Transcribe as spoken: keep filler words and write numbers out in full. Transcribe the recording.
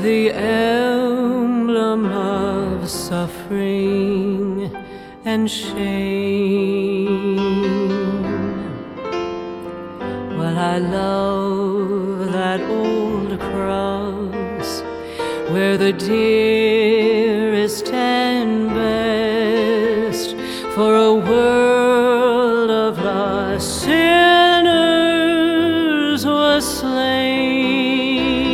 the emblem of suffering and shame. Well, I love that old cross where the dearest and best for a world of lost sinners was slain.